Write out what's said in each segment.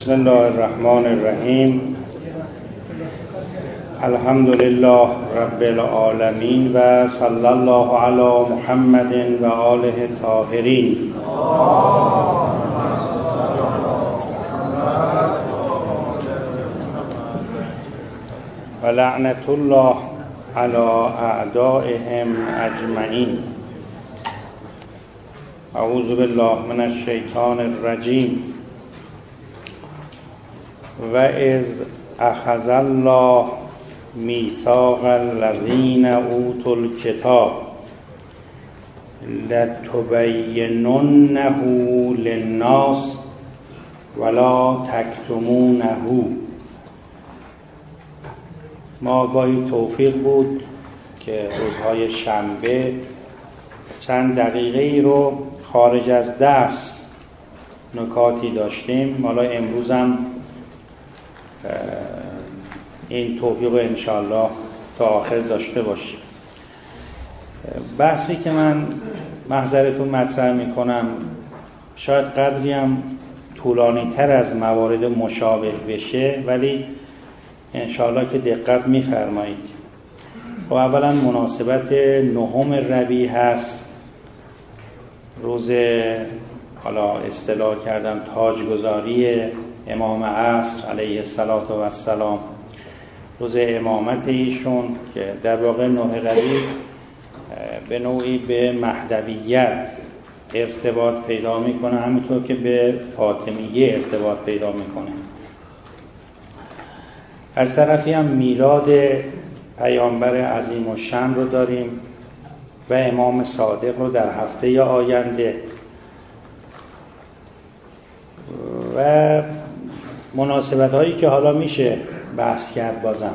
بسم الله الرحمن الرحیم. الحمد لله رب العالمین و صلی الله علی محمد و آله الطاهرین. و لعنت الله علی اعدائهم اجمعین. اعوذ بالله من الشیطان الرجیم. و اذ اخذ الله میثاق الذین اوتوا الکتاب لتبیننه للناس ولا تکتمونه. ما گاهی توفیق بود که روزهای شنبه چند دقیقه ای رو خارج از درس نکاتی داشتیم. حالا امروز هم این توفیق رو انشاءالله تا آخر داشته باشیم. بحثی که من محضرتون مطرح میکنم شاید قدری هم طولانی تر از موارد مشابه بشه، ولی انشاءالله که دقت میفرمایید. و اولا مناسبت 9 ربیع هست، روز حالا اصطلاح کردم تاجگذاری امام عصر علیه السلام، روز امامت ایشون که در واقع 9 ربیع به نوعی به مهدویت ارتباط پیدا میکنه، همینطور که به فاطمیه ارتباط پیدا میکنه. از طرفی هم میلاد پیامبر عظیم الشأن رو داریم و امام صادق رو در هفته آینده و مناسبت هایی که حالا میشه بحث کرد. بازم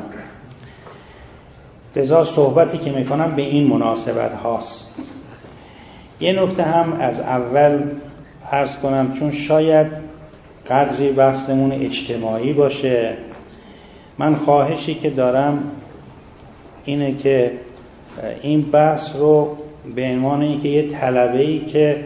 لذا صحبتی که میکنم به این مناسبت هاست. یه نکته هم از اول عرض کنم، چون شاید قدری بحثمون اجتماعی باشه. من خواهشی که دارم اینه که این بحث رو به عنوان اینکه یه طلبه‌ای که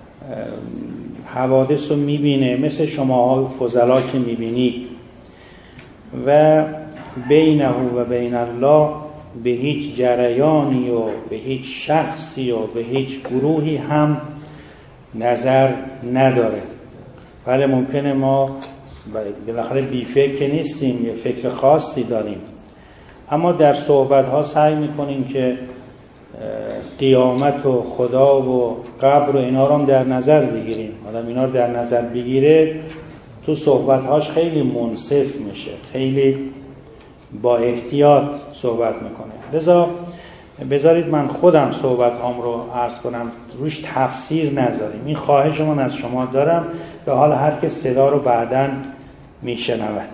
حوادث رو میبینه مثل شماها فضلا که میبینید و بینه و بین الله به هیچ جریانی و به هیچ شخصی و به هیچ گروهی هم نظر نداره. ولی ممکنه ما بالاخره بی فکر نیستیم، یه فکر خاصی داریم، اما در صحبت ها سعی میکنیم که قیامت و خدا و قبر و اینا رو هم در نظر بگیریم. آدم اینا رو در نظر بگیره تو صحبت هاش خیلی منصف میشه، خیلی با احتیاط صحبت میکنه. لذا بذارید من خودم صحبت هام رو عرض کنم، روش تفسیر نذاریم. این خواهش من از شما دارم، به حال هر که صدا رو بعداً میشنود.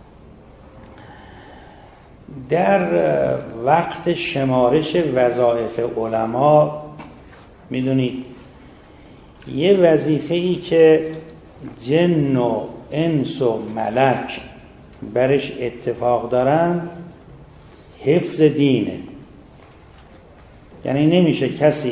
در وقت شمارش وظایف علما میدونید یه وظیفه‌ای که جن و انس و ملک برش اتفاق دارن حفظ دینه. یعنی نمیشه کسی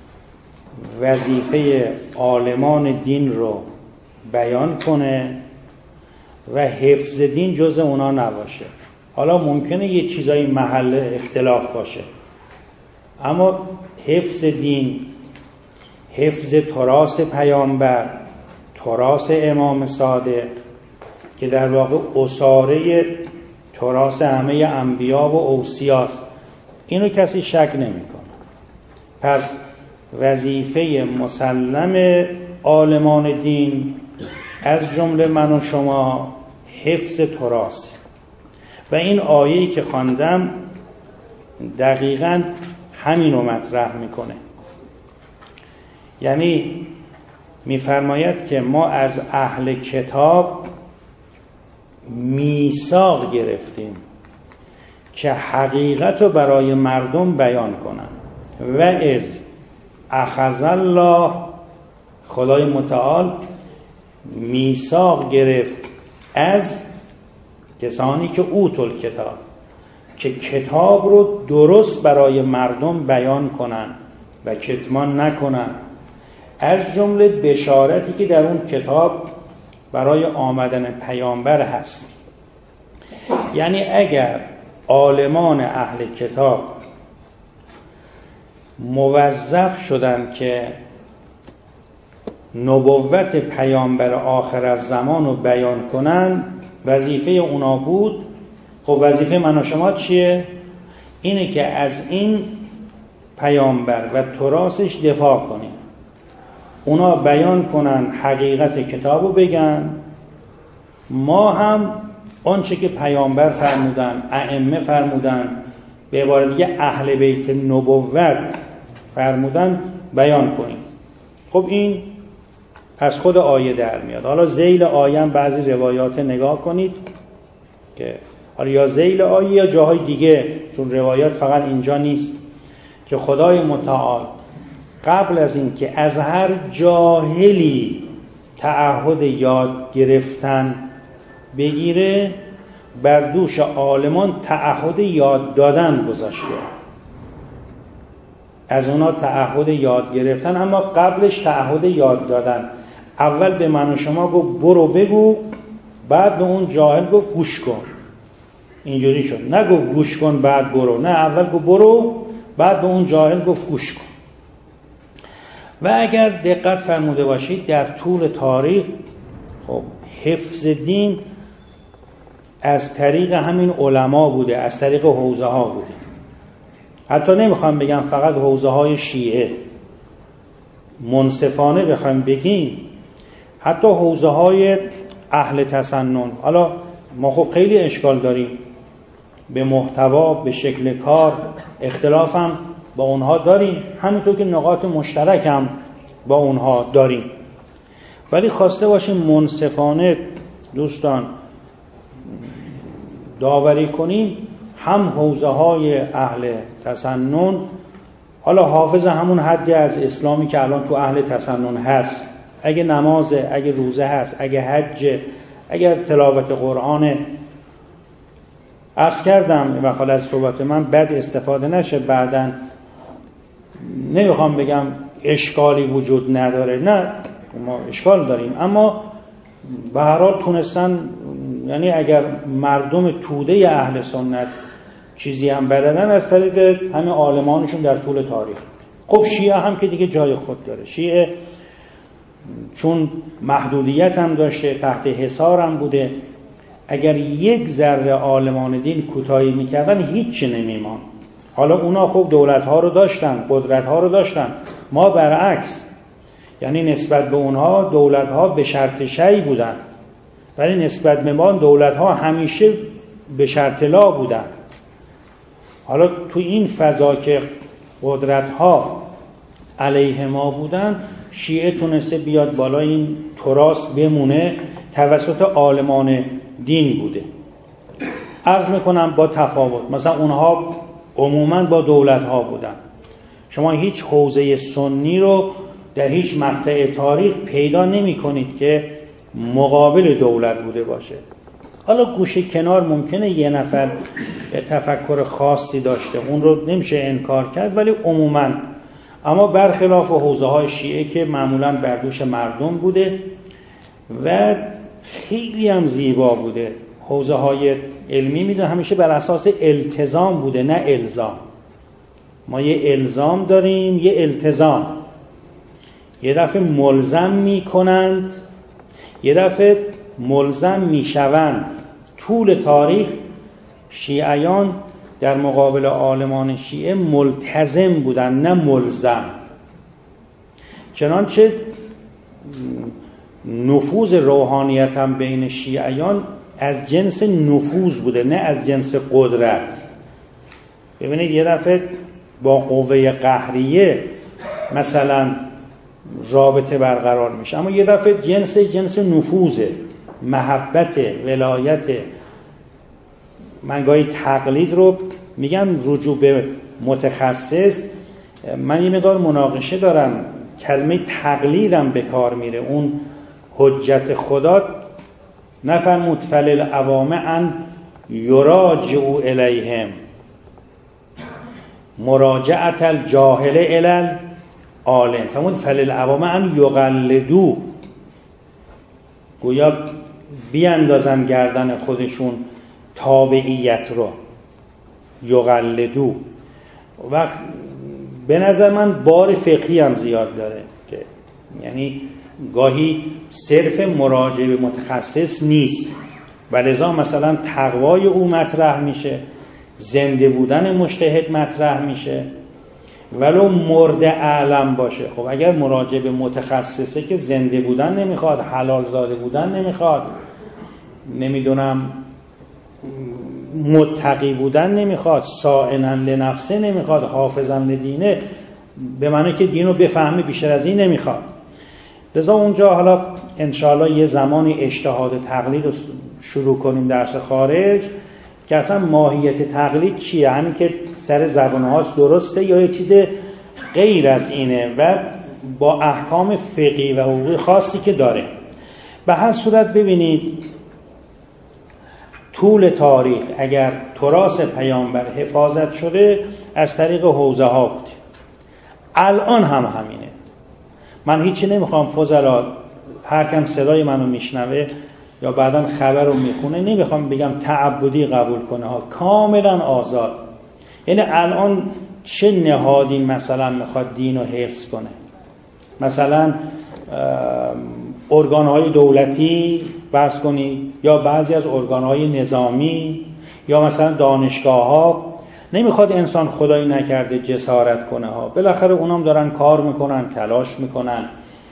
وظیفه عالمان دین رو بیان کنه و حفظ دین جز اونا نباشه. حالا ممکنه یه چیزایی محل اختلاف باشه، اما حفظ دین، حفظ تراث پیامبر، تراث امام صادق که در واقع اساره تراث همه انبیا و اوصیاست، اینو کسی شک نمی‌کنه. پس وظیفه مسلم عالمان دین از جمله من و شما حفظ تراث. و این آیه‌ای که خواندم دقیقاً همینو مطرح میکنه. یعنی میفرماید که ما از اهل کتاب میثاق گرفتیم که حقیقت رو برای مردم بیان کنن. و اذ اخذ الله، خدای متعال میثاق گرفت از کسانی که اوتل کتاب، که کتاب رو درست برای مردم بیان کنن و کتمان نکنن. از جمله بشارتی که در اون کتاب برای آمدن پیامبر هست. یعنی اگر عالمان اهل کتاب موظف شدن که نبوت پیامبر آخر الزمان رو بیان کنن، وظیفه اونا بود. خب وظیفه من و شما چیه؟ اینه که از این پیامبر و تراثش دفاع کنیم. اونا بیان کنن، حقیقت کتاب رو بگن، ما هم آنچه که پیامبر فرمودن، ائمه فرمودن، به عبارت دیگه اهل بیت نبوت فرمودن بیان کنیم. خب این از خود آیه در میاد. حالا ذیل آیه هم بعضی روایات نگاه کنید که حالا یا ذیل آیه یا جاهای دیگه، چون روایات فقط اینجا نیست، که خدای متعال قبل از این که از هر جاهلی تعهد یاد گرفتن بگیره، بر دوش عالمان تعهد یاد دادن گذاشته. از اونا تعهد یاد گرفتن، اما قبلش تعهد یاد دادن. اول به من و شما گفت برو بگو، بعد به اون جاهل گفت گوش کن. اینجوری شد، نگفت گوش کن بعد برو، نه اول گفت برو، بعد به اون جاهل گفت گوش کن. و اگر دقت فرموده باشید در طول تاریخ، خب حفظ دین از طریق همین علما بوده، از طریق حوزه ها بوده. حتی نمیخوام بگم فقط حوزه های شیعه، منصفانه بخوایم بگیم حتی حوزه های اهل تسنن. حالا ما خب خیلی اشکال داریم به محتوا، به شکل کار، اختلاف هم با اونها داریم، همینطور که نقاط مشترک هم با اونها داریم، ولی خواسته باشیم منصفانه دوستان داوری کنیم. هم حوزه های اهل تسنن، حالا حافظ همون حدی از اسلامی که الان تو اهل تسنن هست، اگه نمازه، اگه روزه هست، اگه حج، اگر تلاوت قرآن، عرض کردم و خاله از صحبت من بد استفاده نشه بعدن نمیخوام بگم اشکالی وجود نداره، نه ما اشکال داریم، اما به هر حال تونستن، یعنی اگر مردم توده اهل سنت چیزی هم بلدن از طریق همین عالمانشون در طول تاریخ. خب شیعه هم که دیگه جای خود داره. شیعه چون محدودیت هم داشته، تحت حصار هم بوده، اگر یک ذره عالمان دین کوتاهی میکردن هیچ نمیمان. حالا اونا خب دولت‌ها رو داشتن، قدرت‌ها رو داشتن، ما برعکس، یعنی نسبت به اونها دولت‌ها به شرط شیء بودن، ولی نسبت به ما دولت‌ها همیشه به شرط لا بودن. حالا تو این فضا که قدرت‌ها علیه ما بودن، شیعه تونسته بیاد بالا، این تراث بمونه، توسط عالمان دین بوده. عرض میکنم با تفاوت، مثلا اونها عموماً با دولت‌ها بودن. شما هیچ حوزه سنی رو در هیچ مقطع تاریخ پیدا نمی کنید که مقابل دولت بوده باشه. حالا گوشه کنار ممکنه یه نفر تفکر خاصی داشته، اون رو نمیشه انکار کرد، ولی عموماً، اما برخلاف حوزه های شیعه که معمولاً بر دوش مردم بوده و خیلی هم زیبا بوده. حوزه های علمی میدون همیشه بر اساس التزام بوده، نه الزام. ما یه الزام داریم، یه التزام. یه دفعه ملزم میکنند، یه دفعه ملزم میشوند. طول تاریخ شیعیان در مقابل عالمان شیعه ملتزم بودن، نه ملزم. چنانچه نفوذ روحانیت هم بین شیعیان از جنس نفوذ بوده، نه از جنس قدرت. ببینید یه دفعه با قوه قهریه مثلا رابطه برقرار میشه، اما یه دفعه جنس نفوذه، محبت، ولایت. من گاهی تقلید رو میگم رجوع به متخصص، من یه مقدار مناقشه دارم، کلمه تقلیدم به کار میره. اون حجت خدا نفرمود فللعوام ان یراجعوا الیهم مراجعت الجاهل الی العالم، فرمود فللعوام ان یقلدوا. گویا بیاندازن گردن خودشون تابعیت رو، یقلدو. و به نظر من بار فقهی هم زیاد داره که یعنی گاهی صرف مراجعه به متخصص نیست و لذا مثلا تقوای او مطرح میشه، زنده بودن مجتهد مطرح میشه ولو مرد اعلم باشه. خب اگر مراجعه به متخصصه که زنده بودن نمیخواد، حلال زاده بودن نمیخواد، نمیدونم متقی بودن نمیخواد، صائنا لنفسه نمیخواد، حافظا لدینه، به معنی که دینو بفهمی بیشتر از این نمیخواد. لذا اونجا حالا انشاءالله یه زمانی اجتهاد تقلید رو شروع کنیم درس خارج که اصلا ماهیت تقلید چیه، همین که سر زبان هاست درسته یا یه چیز غیر از اینه و با احکام فقهی و حقوقی خاصی که داره. به هر صورت ببینید طول تاریخ اگر تراث پیامبر حفاظت شده از طریق حوزه ها بود، الان هم همینه. من هیچی نمیخوام فضلا، هر کم صدای منو میشنوه یا بعداً خبر رو میخونه نمیخوام بگم تعبدی قبول کنه ها، کاملا آزاد. یعنی الان چه نهادی مثلا میخواد دین رو حفظ کنه؟ مثلا ارگانهای دولتی فرض کنید، یا بعضی از ارگانهای نظامی، یا مثلا دانشگاه ها. نمیخواد انسان خدایی نکرده جسارت کنه ها، بالاخره اونام دارن کار میکنن، تلاش میکنن،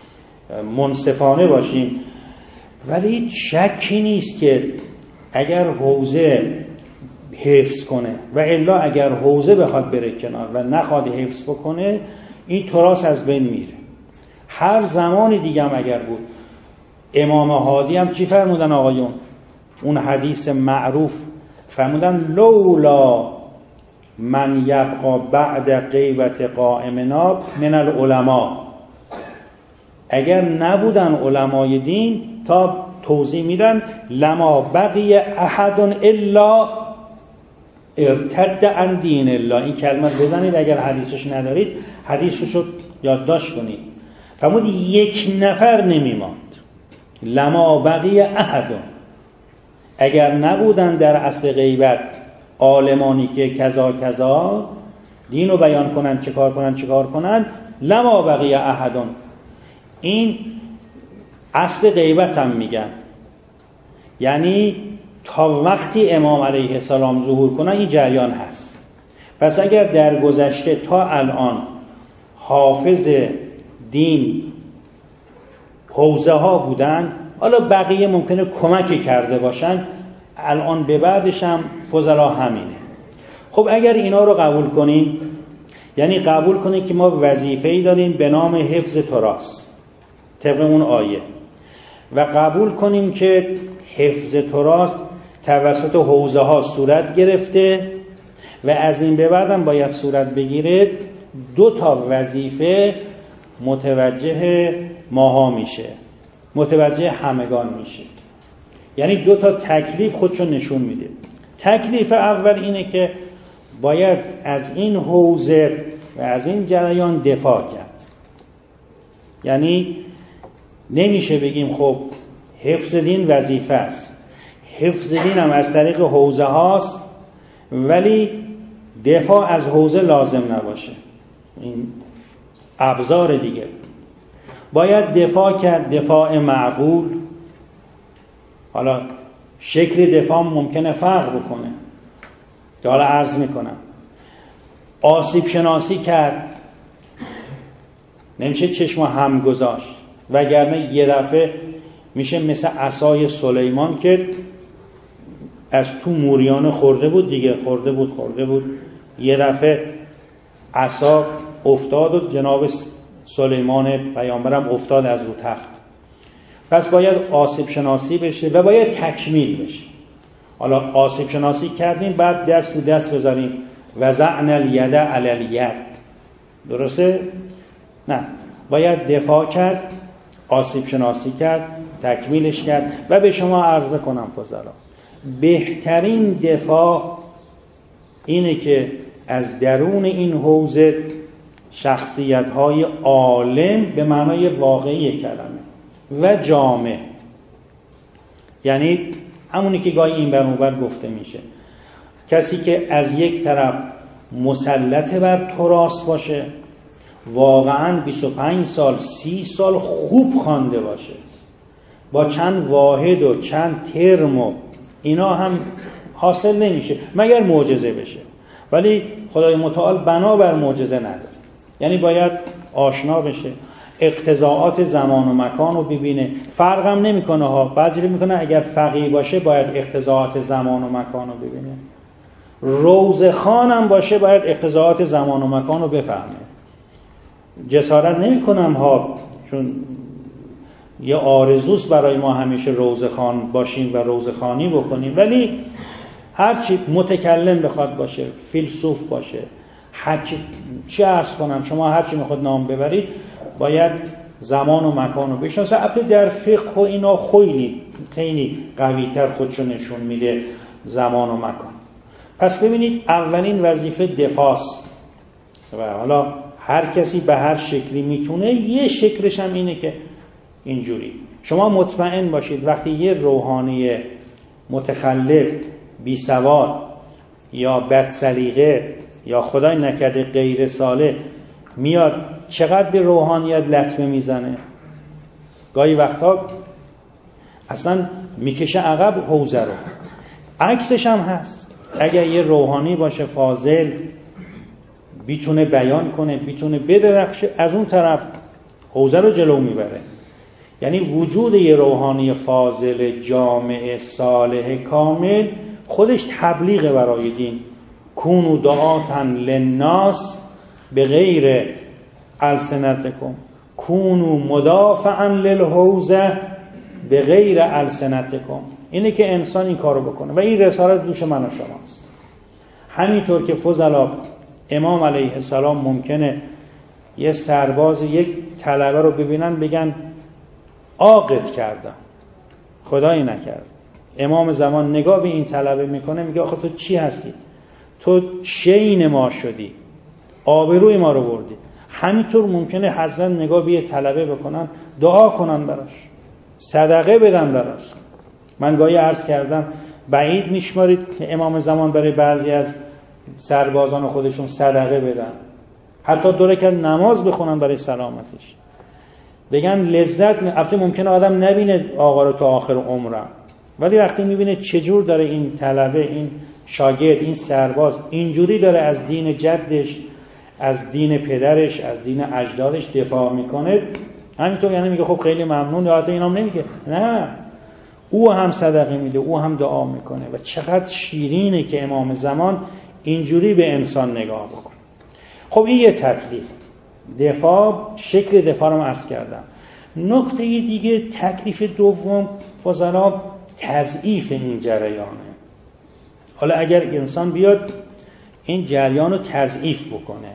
منصفانه باشیم. ولی شکی نیست که اگر حوزه حفظ کنه و الا اگر حوزه بخواد بره کنار و نخواد حفظ بکنه این تراث از بین میره. هر زمانی دیگه هم اگر بود، امام هادی هم چی فرمودن آقایون؟ اون حدیث معروف فرمودن لولا من یبقى بعد غیبت قائمنا من العلماء، اگر نبودن علمای دین، تا توضیح میدن لما بقی احد الا ارتد عن دین الله. این کلمه بزنید اگر حدیثش ندارید، حدیثش رو یادداشت کنید. فرمود یک نفر نمیماند، لما بقی احد، اگر نبودن در اصل غیبت عالمانی که کذا کذا دین رو بیان کنن، چه کار کنن، لما بقی احد. این اصل غیبت هم میگن، یعنی تا وقتی امام علیه السلام ظهور کنن این جریان هست. پس اگر در گذشته تا الان حافظ دین حوزه ها بودن، حالا بقیه ممکنه کمک کرده باشن، الان به بعدش هم فضلا همینه. خب اگر اینا رو قبول کنیم، یعنی قبول کنیم که ما وظیفه‌ای داریم به نام حفظ تراث طبق اون آیه، و قبول کنیم که حفظ تراث توسط حوزه ها صورت گرفته و از این به بعد هم باید صورت بگیره، دو تا وظیفه متوجه ماها میشه، متوجه همگان میشه. یعنی دو تا تکلیف خودشو نشون میده. تکلیف اول اینه که باید از این حوزه و از این جریان دفاع کرد. یعنی نمیشه بگیم خب حفظ دین وظیفه است، حفظ دین هم از طریق حوزه هاست ولی دفاع از حوزه لازم نباشه. این ابزار دیگه. باید دفاع کرد، دفاع معقول. حالا شکل دفاع ممکنه فرق بکنه که حالا عرض میکنم. آسیب شناسی کرد، نمیشه چشم هم گذاشت، وگرنه یه دفعه میشه مثل عصای سلیمان که از تو موریانه خورده بود دیگه، خورده بود یه دفعه عصا افتاد و جناب سلیمان پیامبرم افتاد از رو تخت. پس باید آسیب شناسی بشه و باید تکمیل بشه. حالا آسیب شناسی کردیم، بعد دست تو دست بذاریم وضعنا الید علی الید، درسته؟ نه، باید دفاع کرد، آسیب شناسی کرد، تکمیلش کرد. و به شما عرض بکنم فضلا، بهترین دفاع اینه که از درون این حوزه شخصیت‌های عالم به معنای واقعی کلمه و جامع، یعنی همونی که گاهی این بر اون بر گفته میشه، کسی که از یک طرف مسلط بر تراث باشه، واقعاً 25 سال 30 سال خوب خوانده باشه، با چند واحد و چند ترم و اینا هم حاصل نمیشه مگر معجزه بشه. ولی خدای متعال بنا بر معجزه نداره، یعنی باید آشنا بشه، اقتضاعات زمان و مکان رو ببینه. فرق هم نمیکنه ها، بعضی رو میکنه اگر فقیه باشه باید اقتضاعات زمان و مکان رو ببینه، روزخوان هم باشه باید اقتضاعات زمان و مکان رو بفهمه. جسارت نمیکنم ها، چون یه آرزوست برای ما همیشه روزخوان باشیم و روزخوانی بکنیم، ولی هرچی متکلم بخواد باشه، فیلسوف باشه، چی عرض کنم، شما هرچی میخواد نام ببرید باید زمان و مکان رو بشناسه. البته در فقه و اینا خیلی قوی‌تر خودشو نشون میده زمان و مکان. پس ببینید اولین وظیفه دفاعست و حالا هر کسی به هر شکلی میتونه، یه شکلش هم اینه که اینجوری شما مطمئن باشید وقتی یه روحانی متخلف، بی سواد یا بد سلیقه یا خدای نکرده غیر صالح میاد چقدر به روحانیت لطمه میزنه، گاهی وقتا اصلا میکشه عقب حوزه رو. عکسش هم هست، اگر یه روحانی باشه فاضل، بیتونه بیان کنه، بیتونه بدرخشه، از اون طرف حوزه رو جلو میبره. یعنی وجود یه روحانی فاضل جامع صالح کامل خودش تبلیغ برای دین. کونوا دعاة للناس بغیر السنتکم، کونوا مدافعا للحوزه بغیر السنتکم. اینه که انسان این کارو بکنه و این رسالت دوش من و شماست. همینطور که فضلا امام علیه السلام ممکنه یه سرباز یک طلبه رو ببینن بگن عاقد کردم، خدایی نکرد. امام زمان نگاه به این طلبه میکنه میگه آخه تو چی هستی؟ تو شین ما شدی، آبروی ما رو بردی. همینطور ممکنه حضرت نگاه به یه طلبه بکنن، دعا کنن براش، صدقه بدن براش. من گاهی عرض کردم بعید میشمارید که امام زمان برای بعضی از سربازان خودشون صدقه بدن، حتی 2 رکعت نماز بخونن برای سلامتش، بگن لذت. البته ممکنه آدم نبینه آقا رو تا آخر عمرم، ولی وقتی میبینه چجور داره این طلبه، این شاگرد، این سرباز اینجوری داره از دین جدش، از دین پدرش، از دین اجدادش دفاع میکنه، همینطور یعنی میگه خب خیلی ممنون. یا حتی اینام نمیگه نه، او هم صدقه میده، او هم دعا میکنه. و چقدر شیرینه که امام زمان اینجوری به انسان نگاه بکنه. خب این یه تکلیف دفاع، شکل دفاع رو عرض کردم. نکته دیگه، تکلیف دوم فضلا تضعیف این جریانه. حالا اگر انسان بیاد این جریان رو تضعیف بکنه،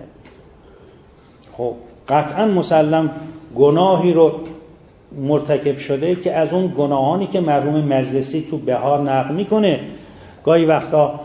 خب قطعا مسلم گناهی رو مرتکب شده که از اون گناهانی که مرحوم مجلسی تو بهار نقل میکنه، گاهی وقتا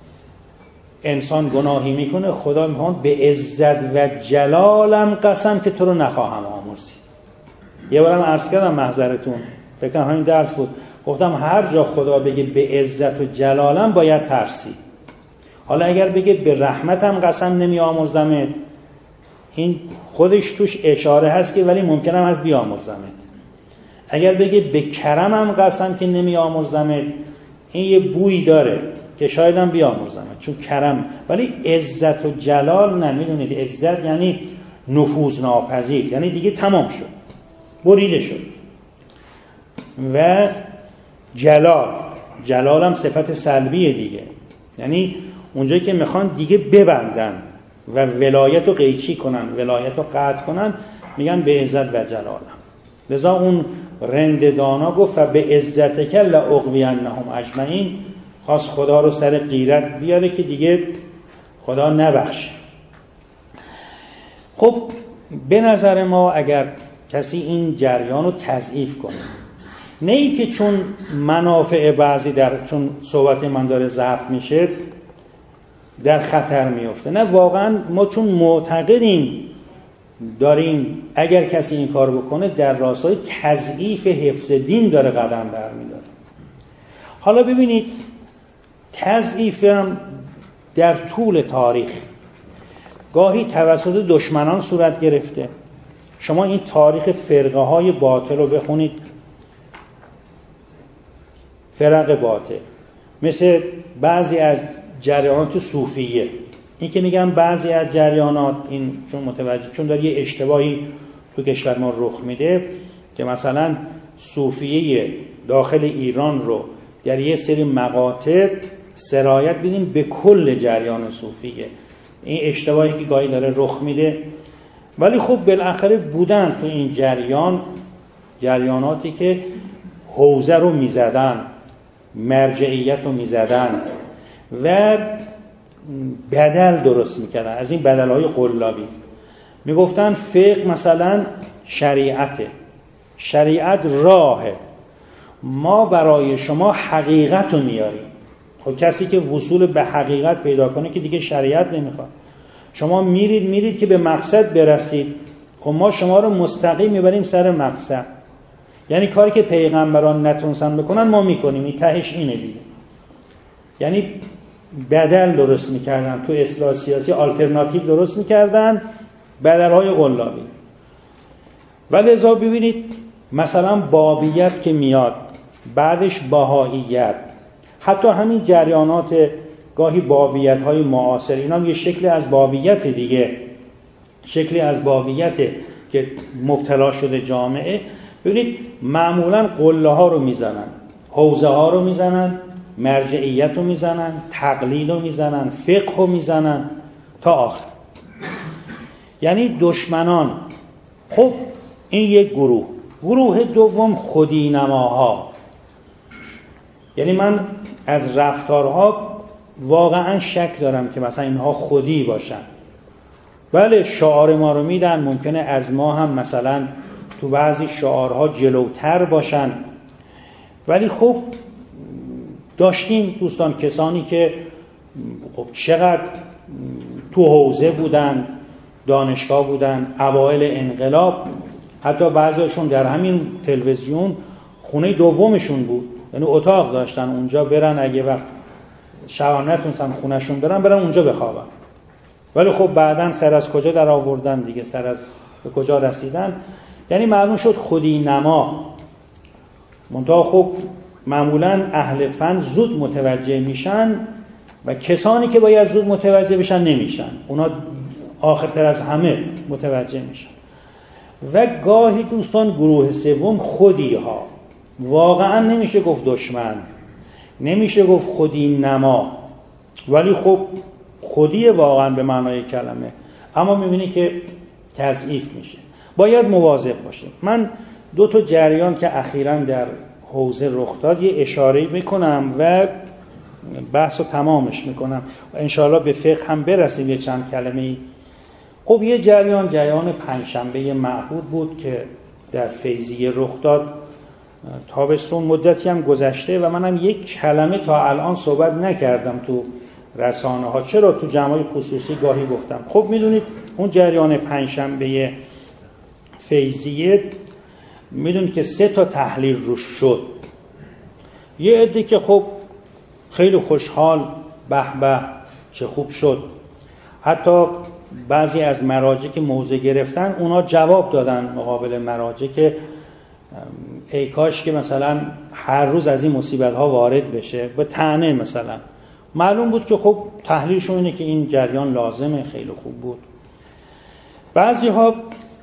انسان گناهی میکنه خدا میخواد به عزت و جلالم قسم که تو رو نخواهم آمرزید. یه بارم عرض کردم محضرتون، فکر کنم همین درس بود، گفتم هر جا خدا بگه به عزت و جلالم باید ترسید. حالا اگر بگه به رحمتم قسم نمی آمرزمت، این خودش توش اشاره هست که ولی ممکنم از بیامرزمت. اگر بگه به کرمم قسم که نمی آمرزمت، این یه بویی داره که شاید هم بیامرزمت چون کرم. ولی عزت و جلال نمیدونید، عزت یعنی نفوذ ناپذیر، یعنی دیگه تمام شد، بریده شد. و جلال هم صفت سلبیه دیگه، یعنی اونجایی که میخوان دیگه ببندن و ولایت رو قیچی کنن، ولایت رو قطع کنن، میگن به عزت و جلالم. لذا اون رند دانا گفت به عزتک لاغوینهم اجمعین، خواست خدا رو سر غیرت بیاره که دیگه خدا نبخشه. خب به نظر ما اگر کسی این جریان رو تضعیف کنه، نه ای که چون منافع بعضی چون صحبت من داره ضبط میشه در خطر میفته، نه واقعا ما چون معتقدیم داریم اگر کسی این کار بکنه در راستای تضعیف حفظ دین داره قدم برمیداره. حالا ببینید تضعیف هم در طول تاریخ گاهی توسط دشمنان صورت گرفته. شما این تاریخ فرقه های باطل رو بخونید، فرق باطل، مثل بعضی از جریانات صوفیه. این که میگم بعضی از جریانات، این چون داره یه اشتباهی تو کشور ما رخ میده که مثلا صوفیه داخل ایران رو در یه سری مقاطع سرایت بدین به کل جریان صوفیه. این اشتباهی که گاهی داره رخ میده. ولی خب بالاخره بودن تو این جریاناتی که حوزه رو میزدن، مرجعیت رو میزدن و بدل درست میکردن. از این بدلهای قلابی میگفتن فقه مثلا شریعته، شریعت راهه، ما برای شما حقیقت رو میاریم. خب کسی که وصول به حقیقت پیدا کنه که دیگه شریعت نمیخواد. شما میرید که به مقصد برسید، خب ما شما رو مستقیم میبریم سر مقصد. یعنی کاری که پیغمبران نتونستن بکنن ما میکنیم. این تهش اینه دیگه. یعنی بدل درست میکردن، تو اصلاح سیاسی آلترناتیو درست میکردن، بدلهای قلابی. ولذا ببینید مثلا بابیت که میاد، بعدش بهائیت، حتی همین جریانات گاهی بابیت های معاصر، اینا یه شکل از بابیت دیگه، شکلی از بابیت که مبتلا شده جامعه. ببینید معمولا قله ها رو میزنن، حوزه ها رو میزنن، مرجعیت رو میزنن، تقلید رو میزنن، فقه رو میزنن تا آخر. یعنی دشمنان. خب این یک گروه دوم خودی نماها. یعنی من از رفتارها واقعا شک دارم که مثلا اینها خودی باشن. بله شعار ما رو میدن، ممکنه از ما هم مثلا تو بعضی شعارها جلوتر باشن، ولی خب داشتیم دوستان کسانی که خب چقدر تو حوزه بودن، دانشگاه بودن، اوایل انقلاب، حتی بعضیشون در همین تلویزیون خونه دومشون بود، یعنی اتاق داشتن اونجا برن، اگه وقت شبانه نتونستن خونهشون برن اونجا بخوابن. ولی خب بعدن سر از کجا در آوردن دیگه، سر از به کجا رسیدن. یعنی معلوم شد خودی نما. منتها خب معمولا اهل فن زود متوجه میشن و کسانی که باید زود متوجه بشن نمیشن، اونا آخرتر از همه متوجه میشن. و گاهی دوستان گروه سوم خودی ها، واقعا نمیشه گفت دشمن، نمیشه گفت خودی نما، ولی خب خودی واقعا به معنای کلمه، اما میبینی که تضعیف میشه. باید مواظب باشیم. من 2 جریان که اخیراً در حوزه رخ داد یه اشاره میکنم و بحث رو تمامش میکنم و انشاءالله به فقه هم برسیم یه چند کلمه‌ای. خب یه جریان پنجشنبه معهود بود که در فیضیه رخ داد. تابستون مدتی هم گذشته و منم یک کلمه تا الان صحبت نکردم تو رسانه ها. چرا؟ تو جمعای خصوصی گاهی گفتم. خب میدونید اون جریان پنجشنبه فیضیه میدونید که 3 تحلیل روش شد. یه عده که خب خیلی خوشحال، به به چه خوب شد. حتی بعضی از مراجع که موضع گرفتن اونا جواب دادن مقابل مراجع که ای کاش که مثلا هر روز از این مصیبت ها وارد بشه، به طعنه مثلا. معلوم بود که خب تحلیلشون اینه که این جریان لازمه، خیلی خوب بود. بعضی ها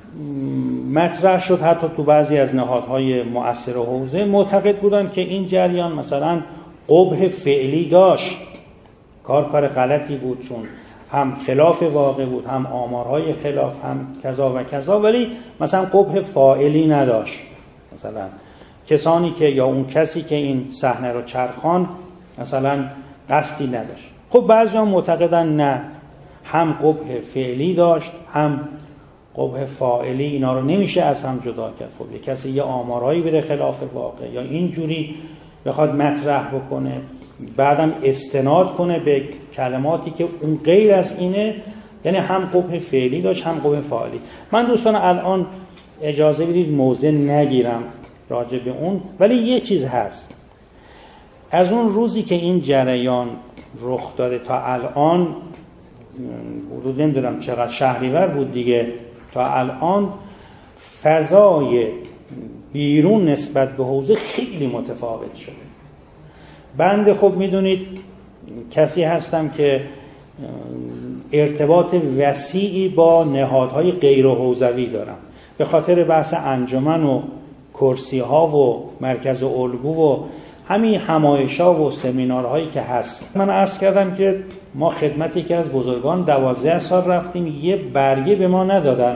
مطرح شد حتی تو بعضی از نهادهای مؤثر حوزه معتقد بودن که این جریان مثلا قبح فعلی داشت، کار غلطی بود، چون هم خلاف واقع بود، هم آمارهای خلاف، هم کذا و کذا، ولی مثلا قبح فاعلی نداشت. مثلا کسانی که یا اون کسی که این صحنه رو چرخان مثلا قصدی نداشت. خب بعضی‌ها معتقدن نه، هم قبح فعلی داشت هم قبح فاعلی، اینا رو نمیشه از هم جدا کرد. خب یک کسی یه آمارهایی بده خلاف واقع یا اینجوری بخواد مطرح بکنه، بعدم استناد کنه به کلماتی که اون غیر از اینه، یعنی هم قبح فعلی داشت هم قبح فاعلی. من دوستان الان اجازه بدید موضع نگیرم راجع به اون، ولی یه چیز هست. از اون روزی که این جریان رخ داده تا الان، حدود نمیدونم چقدر شهریور بود دیگه، تا الان فضای بیرون نسبت به حوزه خیلی متفاوت شده. بنده خب میدونید کسی هستم که ارتباط وسیعی با نهادهای غیر حوزوی دارم، به خاطر بحث انجمن و کرسی ها و مرکز الگو و همین همایش‌ها و سمینارهایی که هست. من عرض کردم که ما خدمتی که از بزرگان 12 سال رفتیم، یه برگه به ما ندادن.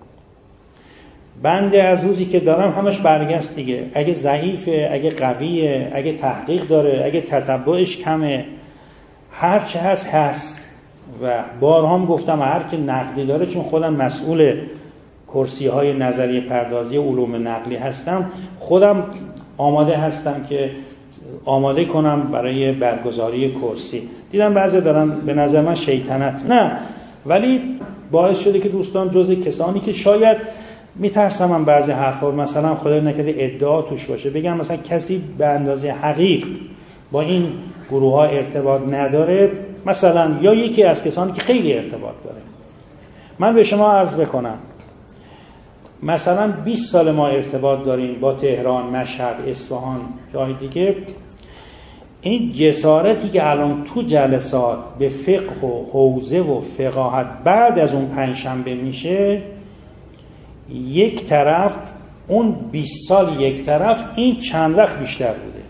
بنده از روزی که دارم همش برگه است دیگه. اگه ضعیفه، اگه قویه، اگه تحقیق داره، اگه تتبعش کمه، هر چه هست. و بارها هم گفتم هر که نقدی داره، چون خودم مسئول کرسی های نظریه پردازی علوم نقلی هستم، خودم آماده هستم که آماده کنم برای برگزاری کرسی. دیدم بعضی دارن به نظر من شیطنت، نه، ولی باعث شده که دوستان جزء کسانی که شاید میترسم من بعضی حرفا مثلا خدا نکرده ادعا توش باشه، بگم مثلا کسی به اندازه حقیق با این گروه ها ارتباط نداره، مثلا یا یکی از کسانی که خیلی ارتباط داره. من به شما عرض بکنم مثلا 20 سال ما ارتباط داریم با تهران، مشهد، اصفهان، جای دیگه. این جسارتی که الان تو جلسات به فقه و حوزه و فقاهت بعد از اون پنجشنبه میشه، یک طرف اون 20 سال یک طرف، این چند وقت بیشتر بوده.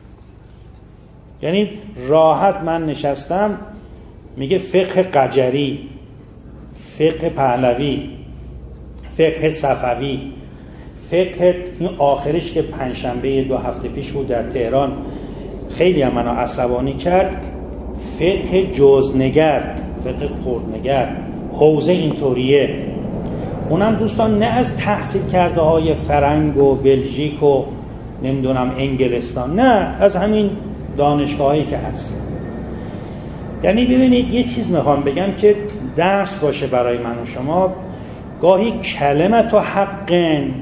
یعنی راحت من نشستم میگه فقه قجری، فقه پهلوی، فقه صفوی، فقه این آخرش که پنجشنبه 2 هفته پیش بود در تهران خیلی هم منو عصبانی کرد، فقه جزنگر، فقه خوردنگر، حوزه اینطوریه. اونم دوستان نه از تحصیل کرده های فرنگ و بلژیک و نمیدونم انگلستان، نه، از همین دانشگاهایی که هست. یعنی ببینید یه چیز میخوام بگم که درس باشه برای من و شما. گاهی کلمت و حق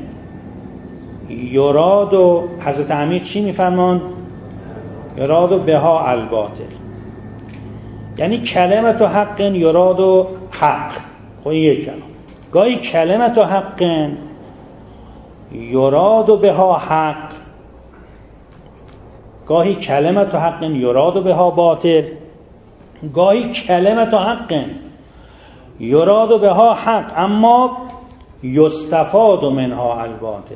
یراد و حضرت امیر چی میفرمان؟ یراد و بها الباطل. یعنی کلمت و حق یراد و حق، خب یک کلام. گاهی کلمت و حق یراد و بها حق، گاهی کلمت و حق یراد و بها باطل، گاهی کلمت و حق یراد و بها حق اما یستفاد منها الباطل.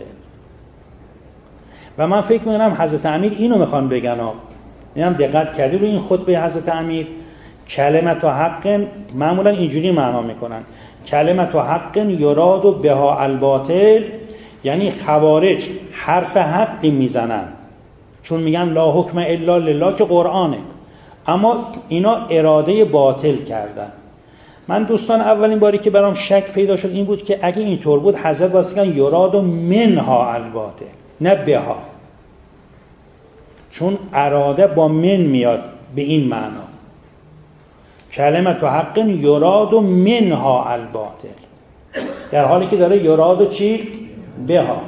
و من فکر می‌کنم حضرت امیر اینو میخوان بگن. اینم دقت کردی رو این خطبه حضرت امیر، کلمت و حق معمولا اینجوری معنا میکنن، کلمت و حق یراد و بها الباطل، یعنی خوارج حرف حقی میزنن چون میگن لا حکم الا لله که قرآنه، اما اینا اراده باطل کردن. من دوستان اولین باری که برام شک پیدا شد این بود که اگه اینطور بود حضرت باید بگن یراد و منها الباطل نه بها، چون اراده با من میاد به این معنا. کلمت و حق یراد و منها الباطل، در حالی که داره یراد و چی؟ بها.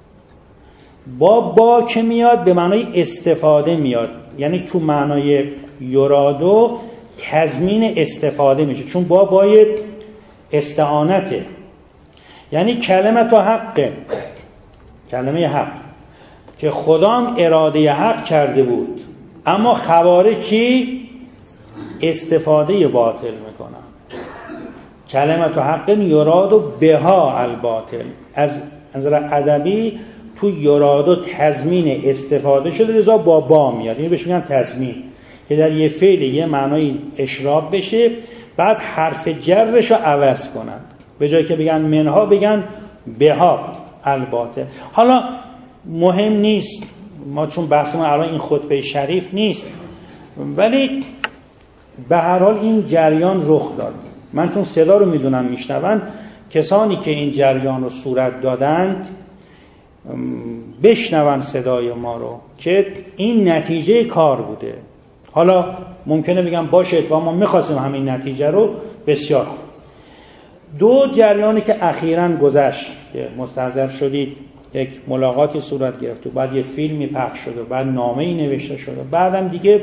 با که میاد به معنای استفاده میاد، یعنی تو معنای یراد و تضمین استفاده میشه، چون بای استعانته. یعنی کلمت و حق، کلمه حق که خدا هم اراده حق کرده بود، اما خوارج چی؟ استفاده باطل میکنن. کلمت و حق یراد و بها الباطل، از نظر ادبی تو یراد و تضمین استفاده شده، لذا با میاد. این بهش میگن تضمین، که در یه فعل یه معنای اشراب بشه، بعد حرف جرش رو عوض کنن، به جای که بگن منها بگن بها الباطل. حالا مهم نیست، ما چون بحث ما الان این خطبه شریف نیست، ولی به هر حال این جریان رخ داد. من چون صدا رو میدونم میشنون، کسانی که این جریان رو صورت دادند بشنون صدای ما رو که این نتیجه کار بوده. حالا ممکنه بگم باشه و ما میخواستیم همین نتیجه رو، بسیار خوب. 2 جریانی که اخیراً گذشت که مستحضر شدید یک ملاقاتی صورت گرفت و بعد یه فیلمی پخش شد و بعد نامه‌ای نوشته شد و بعدم دیگه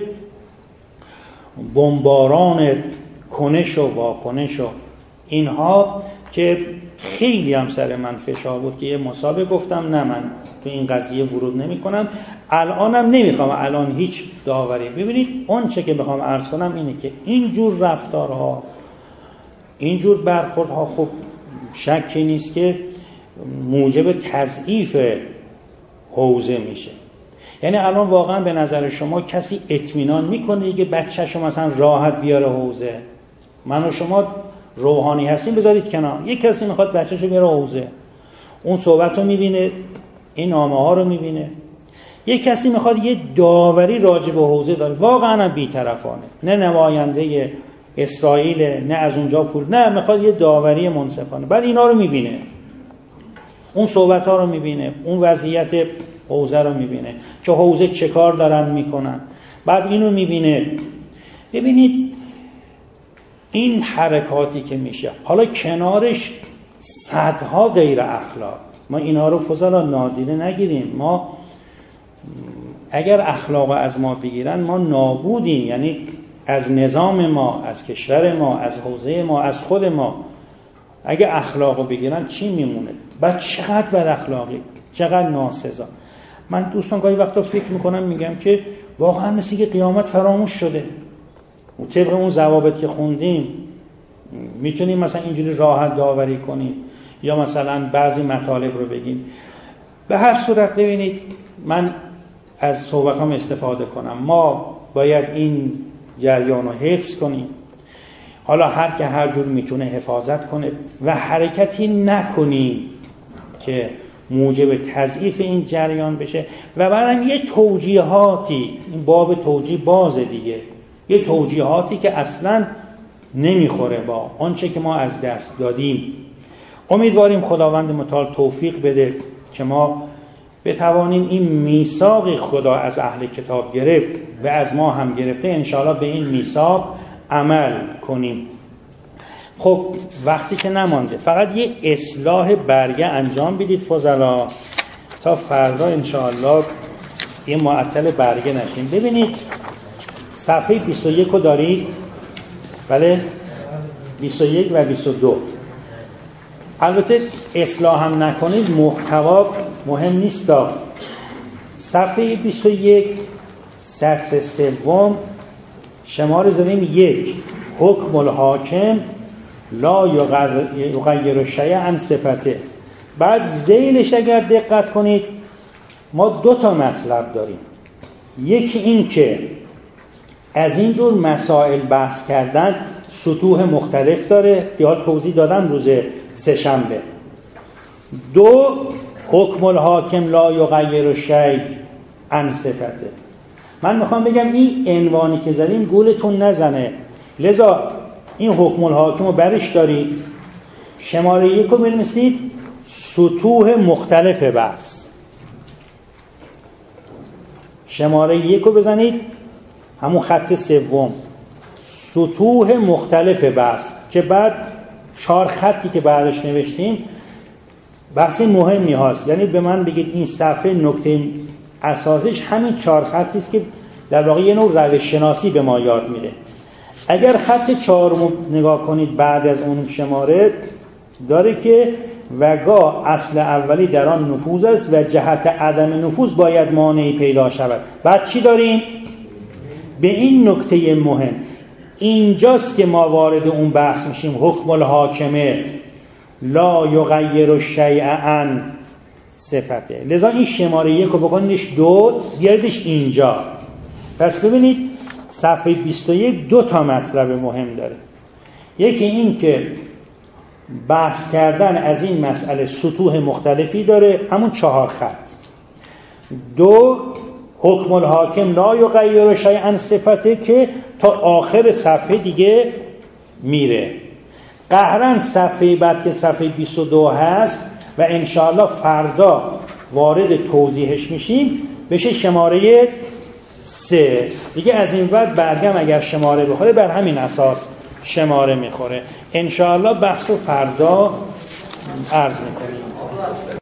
بمباران کنش و واکنش و اینها که خیلی هم سر من فشار بود که یه مسابقه گفتم نه من تو این قضیه ورود نمی کنم، الانم نمیخوام الان هیچ داوری. ببینید اون چه که بخوام عرض کنم اینه که اینجور رفتارها، اینجور برخوردها خب شکی نیست که موجب تضعیف حوزه میشه. یعنی الان واقعا به نظر شما کسی اطمینان میکنه دیگه بچه‌شو مثلا راحت بیاره حوزه؟ من و شما روحانی هستیم بذارید کنار، یک کسی میخواد بچه‌شو بیاره حوزه، اون صحبت رو میبینه، این نامه ها رو میبینه. یک کسی میخواد یه داوری راجع به حوزه داره، واقعا بی‌طرفانه، نه نماینده اسرائیل نه از اونجا پول، نه میخواد یه داوری منصفانه. بعد اینا رو میبینه، اون صحبت ها رو میبینه، اون وضعیت حوزه رو میبینه که حوزه چه کار دارن میکنن، بعد اینو میبینه. ببینید این حرکاتی که میشه، حالا کنارش صدها غیر اخلاق، ما اینا رو فضلا نادیده نگیریم. ما اگر اخلاق از ما بگیرن ما نابودیم، یعنی از نظام ما، از کشور ما، از حوزه ما، از خود ما. اگه اخلاقو بگیرن چی میمونه؟ بعد چقدر بد اخلاقی، چقدر ناسزا. من دوستان گاهی وقتا فکر میکنم میگم که واقعا مثل که قیامت فراموش شده و طبق اون ضوابط که خوندیم میتونیم مثلا اینجوری راحت داوری کنیم یا مثلا بعضی مطالب رو بگیم. به هر صورت ببینید من از صحبتام استفاده کنم، ما باید این جریان رو حفظ کنیم. حالا هر که هر جور میتونه حفاظت کنه و حرکتی نکنیم که موجب تضعیف این جریان بشه. و بعدم یه توجیهاتی، این باب توجیه بازه دیگه، یه توجیهاتی که اصلا نمیخوره با آنچه که ما از دست دادیم. امیدواریم خداوند متعال توفیق بده که ما بتوانیم این میثاق خدا از اهل کتاب گرفت و از ما هم گرفته انشاءالله به این میثاق عمل کنیم. خب وقتی که نمانده فقط یه اصلاح برگه انجام بدید فضلا تا فردا انشاءالله یه معطل برگه نشیم. ببینید صفحه 21 رو دارید؟ بله 21 و 22. البته اصلاح هم نکنید محتوا مهم نیست. صفحه 21 سطر سوم شماره زدیم 1 حکم الحاکم لا یغیر شیئا عن صفته. بعد ذیلش اگر دقت کنید ما 2 تا مطلب داریم. یکی این که از اینجور مسائل بحث کردن سطوح مختلف داره که حال توضیح دادم روز سه‌شنبه. 2 حکم الحاکم لا یغیر شیئا عن صفته. من میخوام بگم این عنوانی که زدیم گولتون نزنه، لذا این حکم الحاکم رو برش دارید، شماره 1 رو بنویسید سطوح مختلف بحث، شماره 1 رو بزنید همون خط سوم سطوح مختلف بحث که بعد 4 خطی که بعدش نوشتیم بحث مهمی هست. یعنی به من بگید این صفحه نکته اساسش همین 4 خطی است که در واقع یه نوع روش شناسی به ما یاد میده. اگر خط 4 رو نگاه کنید بعد از اون شماره داره که وگاه اصل اولی در آن نفوذ است و جهت عدم نفوذ باید مانعی پیدا شود. بعد چی داریم؟ به این نکته مهم اینجاست که ما وارد اون بحث میشیم. حکم الحاکمه لا یغیر شیئا عن صفته. لذا این شماره 1 رو بکنیدش 2 بیاریدش اینجا. پس ببینید صفحه 21 2 تا مطلب مهم داره. یکی این که بحث کردن از این مسئله سطوح مختلفی داره، همون 4 خط. 2 حکم الحاکم لا یغیر شیئا عن صفته که تا آخر صفحه دیگه میره. قهرن صفحه بعد که صفحه 22 هست و انشاءالله فردا وارد توضیحش میشیم بشه شماره 3 دیگه. از این بعد برگم اگر شماره بخوره بر همین اساس شماره میخوره. انشاءالله بحث رو فردا عرض میکنیم.